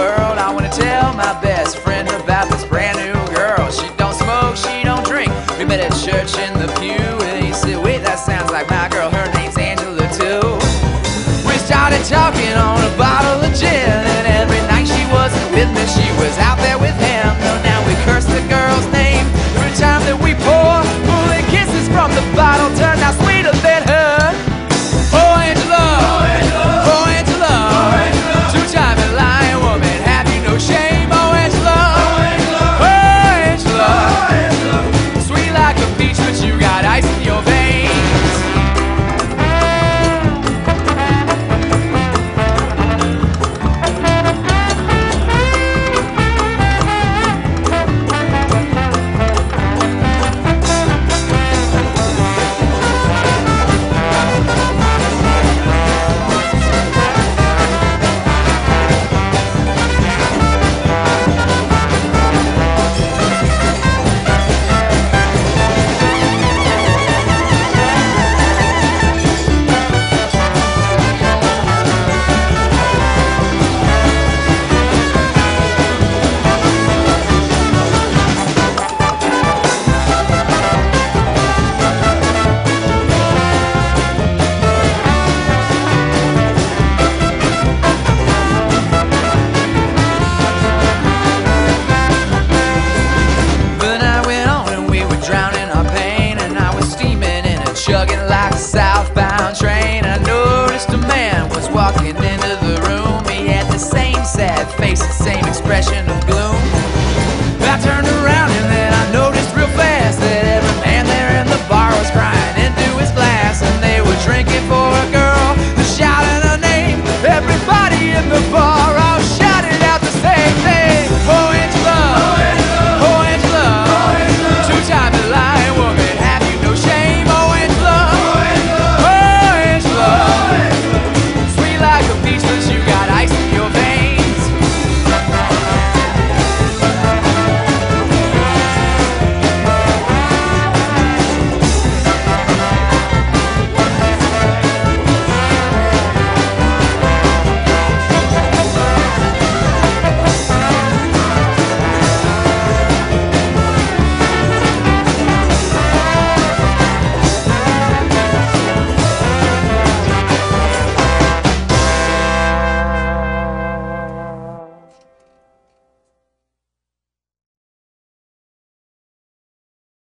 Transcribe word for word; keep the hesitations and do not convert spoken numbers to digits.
world. I wanna tell my best friend about this brand new girl. She don't smoke, she don't drink. We met at church in the pew, and he said, wait, that sounds like my girl. Her name's Angela too. We started talking on a bottle of gin, and every night she wasn't with me, she was out there with him. Well, now we curse the girl's name every time that we pour. Pulling kisses from the bottle turned out sweeter than her. Oh, Angela, oh, Angela, oh, Angela, oh, Angela. Two-time lying woman, have you no shame? Oh, Angela, oh, Angela, oh, Angela, oh, Angela. Sweet like a peach, but you got ice in your veins. Chugging like a southbound train. I noticed a man was walking into the room. He had the same sad face, the same expression of